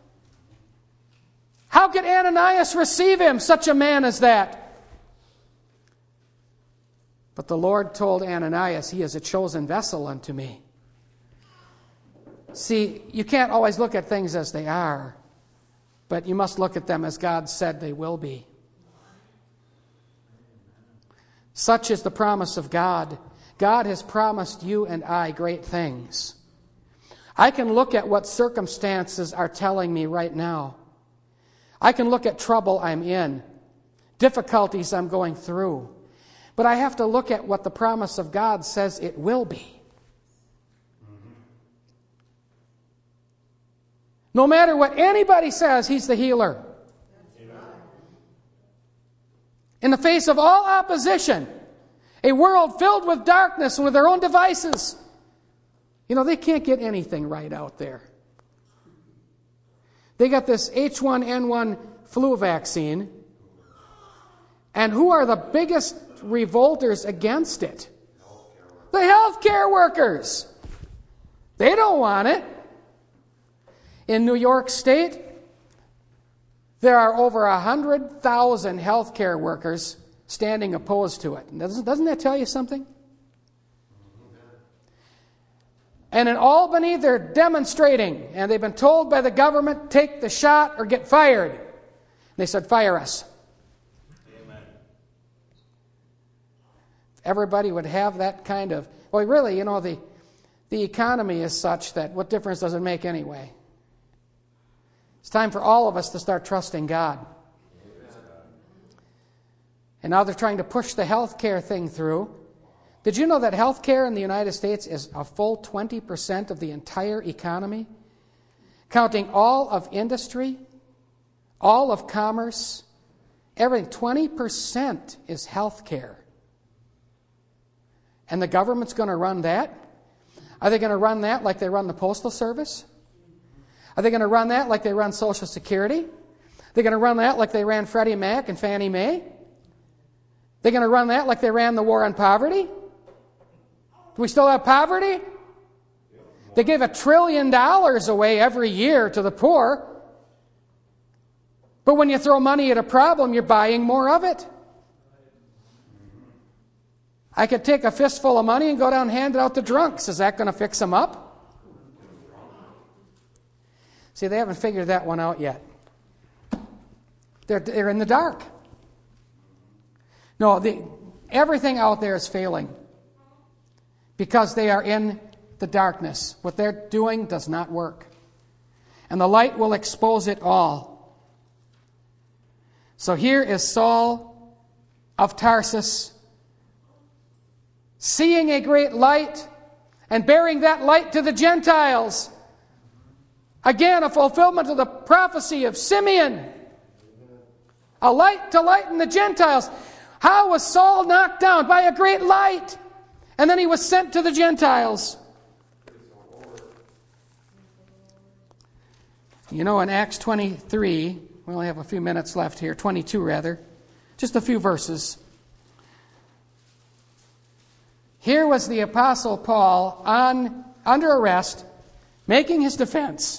How could Ananias receive him, such a man as that? But the Lord told Ananias, he is a chosen vessel unto me. See, you can't always look at things as they are, but you must look at them as God said they will be. Such is the promise of God. God has promised you and I great things. I can look at what circumstances are telling me right now. I can look at trouble I'm in, difficulties I'm going through. But I have to look at what the promise of God says it will be. No matter what anybody says, He's the healer. In the face of all opposition, a world filled with darkness and with their own devices, you know, they can't get anything right out there. They got this H one N one flu vaccine, and who are the biggest revolters against it? The healthcare workers. They don't want it. In New York State, there are over one hundred thousand healthcare workers standing opposed to it. Doesn't, doesn't that tell you something? And in Albany, they're demonstrating, and they've been told by the government, take the shot or get fired. And they said, fire us. Amen. Everybody would have that kind of... Well, really, you know, the, the economy is such that what difference does it make anyway? It's time for all of us to start trusting God. Amen. And now they're trying to push the health care thing through. Did you know that health care in the United States is a full twenty percent of the entire economy? Counting all of industry, all of commerce, everything. twenty percent is health care. And the government's going to run that? Are they going to run that like they run the Postal Service? Are they going to run that like they run Social Security? They're going to run that like they ran Freddie Mac and Fannie Mae? They're going to run that like they ran the war on poverty? Do we still have poverty? They give a trillion dollars away every year to the poor. But when you throw money at a problem, you're buying more of it. I could take a fistful of money and go down and hand it out to drunks. Is that going to fix them up? See, they haven't figured that one out yet. They're, they're in the dark. No, the, everything out there is failing because they are in the darkness. What they're doing does not work. And the light will expose it all. So here is Saul of Tarsus, seeing a great light and bearing that light to the Gentiles. Again, a fulfillment of the prophecy of Simeon. A light to lighten the Gentiles. How was Saul knocked down? By a great light. And then he was sent to the Gentiles. You know, in Acts twenty-three, we only have a few minutes left here, twenty-two rather, just a few verses. Here was the Apostle Paul on under arrest, making his defense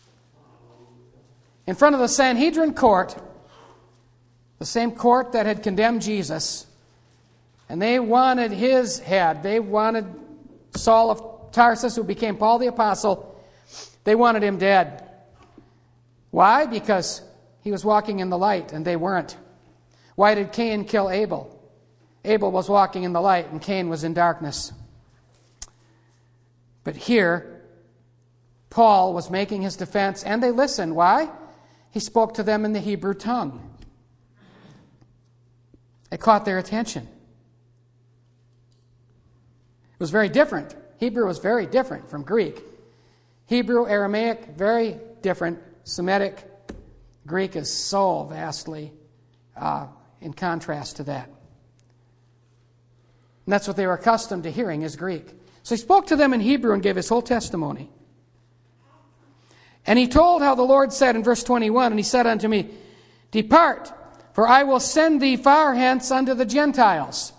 in front of the Sanhedrin court, the same court that had condemned Jesus. And they wanted his head. They wanted Saul of Tarsus, who became Paul the Apostle, they wanted him dead. Why? Because he was walking in the light and they weren't. Why did Cain kill Abel? Abel was walking in the light and Cain was in darkness. But here, Paul was making his defense and they listened. Why? He spoke to them in the Hebrew tongue. It caught their attention. It was very different. Hebrew was very different from Greek. Hebrew, Aramaic, very different. Semitic, Greek is so vastly uh, in contrast to that. And that's what they were accustomed to hearing is Greek. So he spoke to them in Hebrew and gave his whole testimony. And he told how the Lord said in verse twenty-one, and he said unto me, Depart, for I will send thee far hence unto the Gentiles.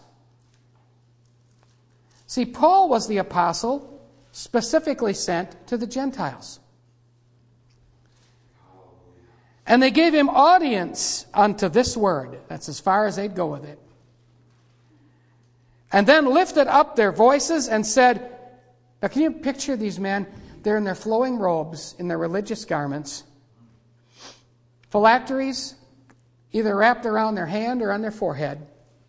See, Paul was the apostle specifically sent to the Gentiles. And they gave him audience unto this word. That's as far as they'd go with it. And then lifted up their voices and said, now can you picture these men? They're in their flowing robes, in their religious garments. Phylacteries, either wrapped around their hand or on their forehead.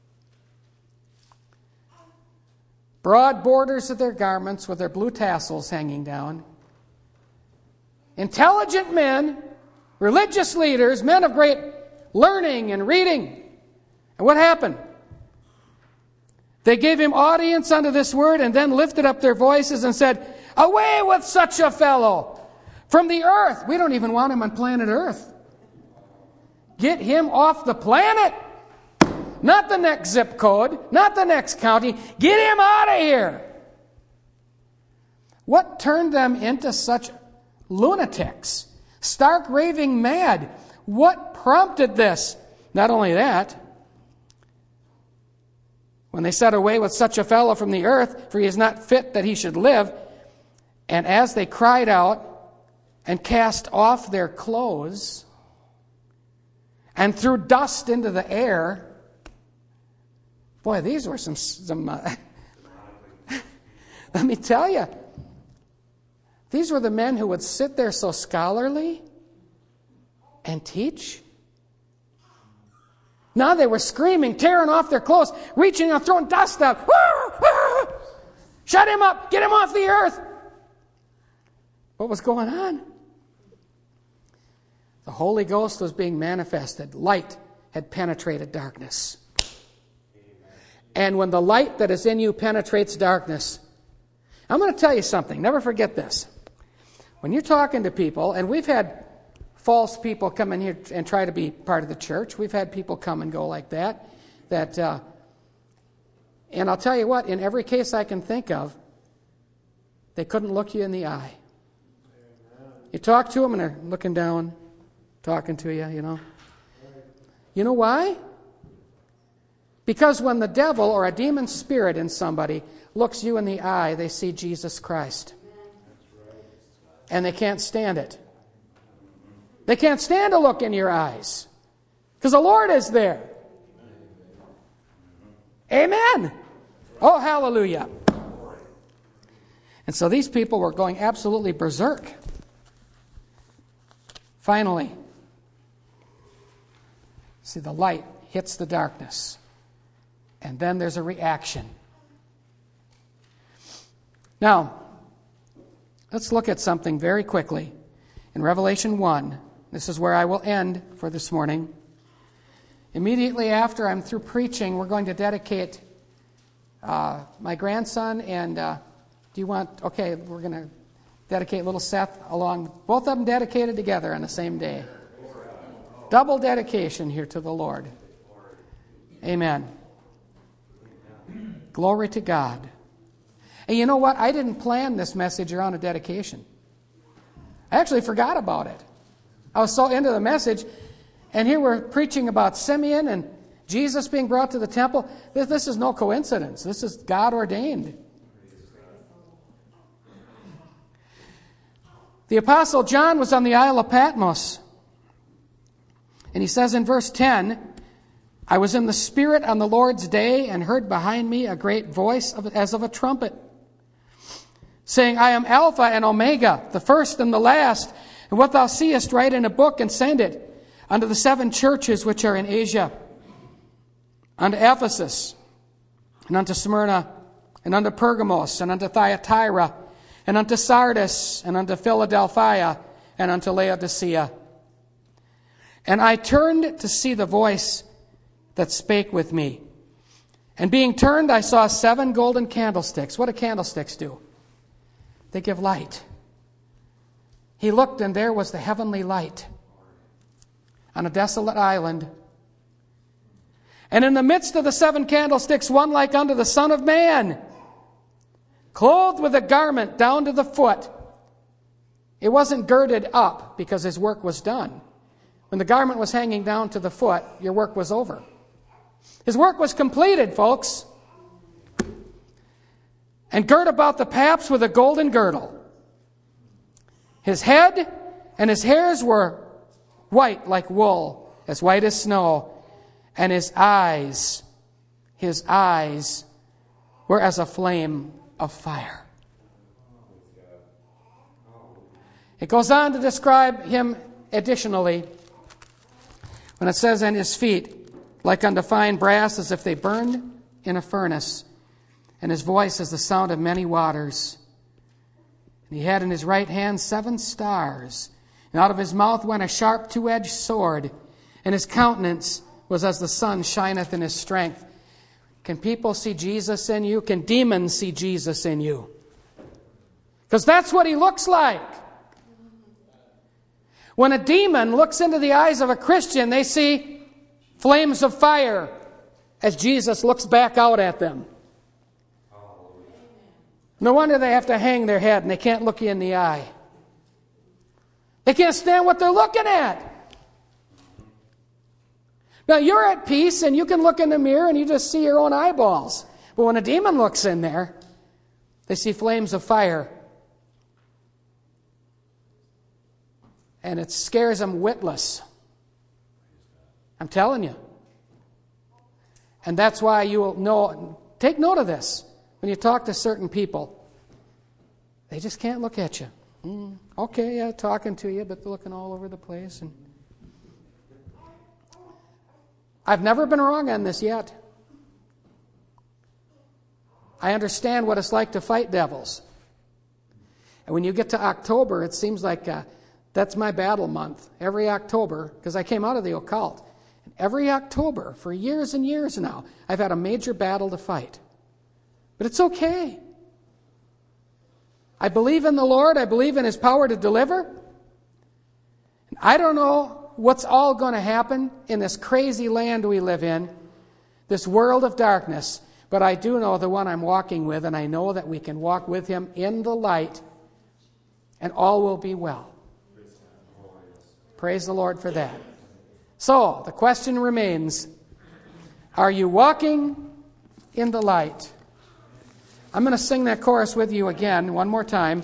Broad borders of their garments with their blue tassels hanging down. Intelligent men, religious leaders, men of great learning and reading. And what happened? They gave him audience unto this word and then lifted up their voices and said, Away with such a fellow from the earth. We don't even want him on planet Earth. Get him off the planet. Not the next zip code, not the next county. Get him out of here. What turned them into such lunatics? Stark raving mad. What prompted this? Not only that, when they said, Away with such a fellow from the earth, for he is not fit that he should live. And as they cried out and cast off their clothes and threw dust into the air, boy, these were some, some uh, let me tell you, these were the men who would sit there so scholarly and teach. Now they were screaming, tearing off their clothes, reaching out, throwing dust out. Ah, ah, shut him up, get him off the earth. What was going on? The Holy Ghost was being manifested. Light had penetrated darkness. And when the light that is in you penetrates darkness, I'm going to tell you something. Never forget this. When you're talking to people, and we've had false people come in here and try to be part of the church. We've had people come and go like that. That, uh, and I'll tell you what, in every case I can think of, they couldn't look you in the eye. You talk to them and they're looking down, talking to you, you know. You know why? Because when the devil or a demon spirit in somebody looks you in the eye, they see Jesus Christ. And they can't stand it. They can't stand to look in your eyes. Because the Lord is there. Amen. Oh, hallelujah. And so these people were going absolutely berserk. Finally, see, the light hits the darkness. And then there's a reaction. Now, let's look at something very quickly. In Revelation one, this is where I will end for this morning. Immediately after I'm through preaching, we're going to dedicate uh, my grandson and, uh, do you want, okay, we're going to dedicate little Seth along, both of them dedicated together on the same day. Double dedication here to the Lord. Amen. Glory to God. And you know what? I didn't plan this message around a dedication. I actually forgot about it. I was so into the message, and here we're preaching about Simeon and Jesus being brought to the temple. This, this is no coincidence. This is God ordained. The Apostle John was on the Isle of Patmos. And he says in verse ten, I was in the Spirit on the Lord's day and heard behind me a great voice of, as of a trumpet, saying, I am Alpha and Omega, the first and the last. And what thou seest, write in a book and send it unto the seven churches which are in Asia, unto Ephesus, and unto Smyrna, and unto Pergamos, and unto Thyatira, and unto Sardis, and unto Philadelphia, and unto Laodicea. And I turned to see the voice that spake with me. And being turned, I saw seven golden candlesticks. What do candlesticks do? They give light. He looked, and there was the heavenly light on a desolate island. And in the midst of the seven candlesticks, one like unto the Son of Man, clothed with a garment down to the foot. It wasn't girded up because his work was done. When the garment was hanging down to the foot, your work was over. His work was completed, folks. And girt about the paps with a golden girdle. His head and his hairs were white like wool, as white as snow. And his eyes, his eyes were as a flame of fire. It goes on to describe him additionally when it says, and his feet like unto fine brass, as if they burned in a furnace, and his voice as the sound of many waters. And he had in his right hand seven stars, and out of his mouth went a sharp two-edged sword, and his countenance was as the sun shineth in his strength. Can people see Jesus in you? Can demons see Jesus in you? Because that's what he looks like. When a demon looks into the eyes of a Christian, they see flames of fire as Jesus looks back out at them. No wonder they have to hang their head and they can't look you in the eye. They can't stand what they're looking at. Now you're at peace and you can look in the mirror and you just see your own eyeballs. But when a demon looks in there, they see flames of fire. And it scares them witless. I'm telling you. And that's why you will know, take note of this. When you talk to certain people, they just can't look at you. Mm, okay, yeah, talking to you, but they're looking all over the place. And I've never been wrong on this yet. I understand what it's like to fight devils. And when you get to October, it seems like uh, that's my battle month. Every October, because I came out of the occult. And every October, for years and years now, I've had a major battle to fight. But it's okay. I believe in the Lord. I believe in His power to deliver. And I don't know what's all going to happen in this crazy land we live in, this world of darkness. But I do know the one I'm walking with, and I know that we can walk with Him in the light, and all will be well. Praise the Lord for that. So, the question remains, are you walking in the light? I'm going to sing that chorus with you again, one more time.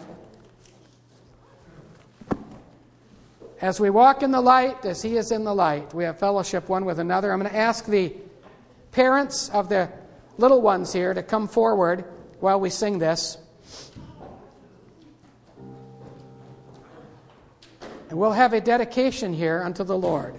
As we walk in the light, as He is in the light, we have fellowship one with another. I'm going to ask the parents of the little ones here to come forward while we sing this. And we'll have a dedication here unto the Lord.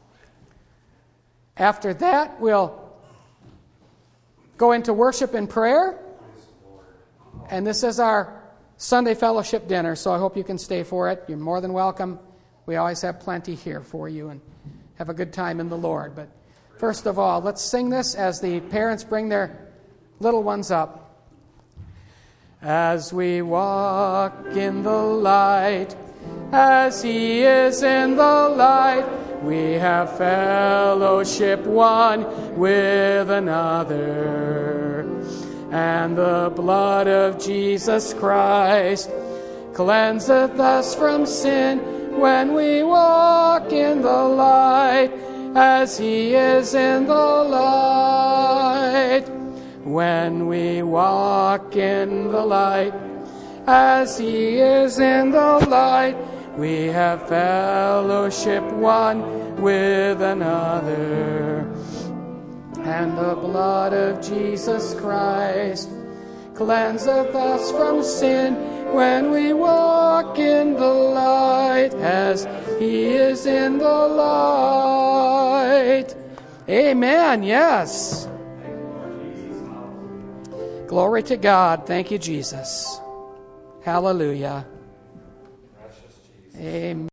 After that, we'll go into worship and prayer. And this is our Sunday fellowship dinner, so I hope you can stay for it. You're more than welcome. We always have plenty here for you, and have a good time in the Lord. But first of all, let's sing this as the parents bring their little ones up. As we walk in the light, as He is in the light, we have fellowship one with another. And the blood of Jesus Christ cleanseth us from sin when we walk in the light, as He is in the light. When we walk in the light, as He is in the light, we have fellowship one with another. And the blood of Jesus Christ cleanseth us from sin when we walk in the light, as He is in the light. Amen. Yes. Glory to God. Thank you, Jesus. Hallelujah. Amen.